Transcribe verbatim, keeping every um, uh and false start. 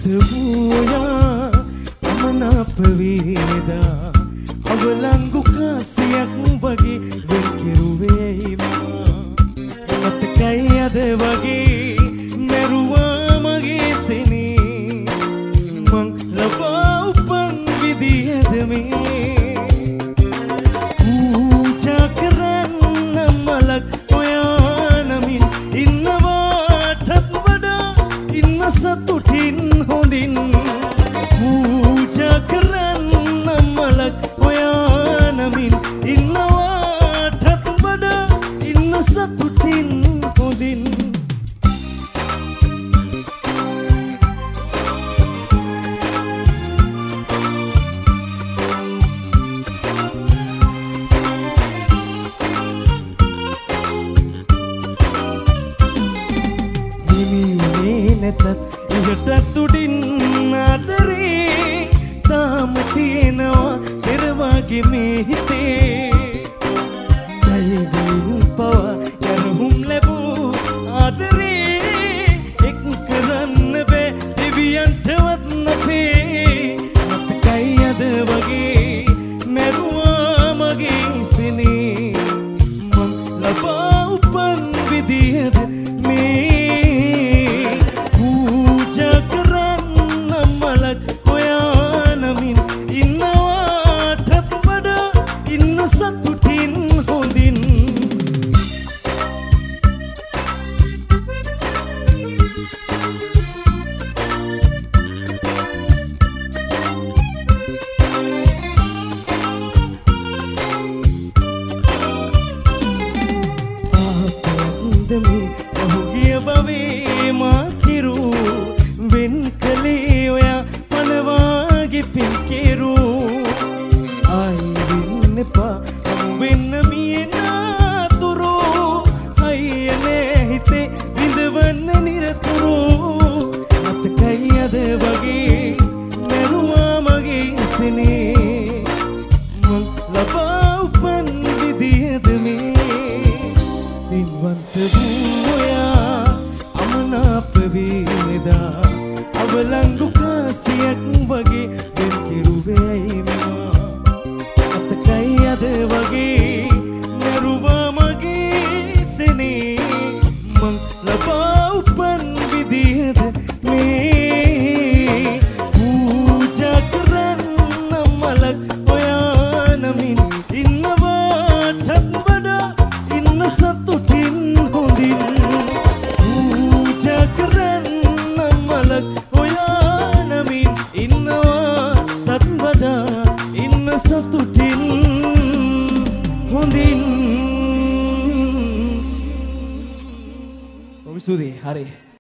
වූයා අමනාප වේදා අවලංගු කාසියක් වගේ වෙන් කෙරුවේ මා මතකයි අද වගේ මරුවා මගේ සෙනේ මං ලබා උපන් විදිහද මේ පූජා කරන්න මලක් ඔයා නමින් ඉන්නවාටත් වඩා ඉන්න සතුටින් හොඳින් පූජා කරන්න මලක් ඔයා නමින් ඉන්නවාටත් වඩා ඉන්න සතුටින් හොඳින් නැතත් ඉහටත් උඩින් ආදරේ තාම තියෙනවා පෙර වගේ මේ හිතේ දයවින් පවා යනුම් ලැබූ ආදරේ එක් කරන්න බෑ දෙවියන්ටවත් නැතේ මතකයි අද වගේ මරුවා මගේ සෙනේ මං ලබා උපන් විදිහද මේ ඔහුගේ බවේ මා කිරු වෙන් කළේ ඔයා මනවාගේ පින් කෙරු ආයි වෙන්න එපා හමු වෙන්න මියනාතුරු අයියනේ හිතේ විඳවන්න නිරතුරු මතකයි අද වගේ මරුවා මගේ සෙනේ මං ලබා උපන් විදිහද මේ සින්වන්ත වූයා අමනාප වේදා අවලංගු කාසියක් වගේ වෙන් කෙරුවේ මා මතකයි අද වගේ මරුවා මගේ සෙනේ මං ලබා උපන් විදිහද මේ පූජා කරන්න මලක් ඔයා නමින් ඉන්නවාටත් වඩා ඉන්න සතුටින් හොඳින් පූජා කරන්න මලක් ඔයා නමින් ඉන්නවාටත් වඩා ඉන්න සතුටින් හොඳින් ඔබ ස්තුතියි හරි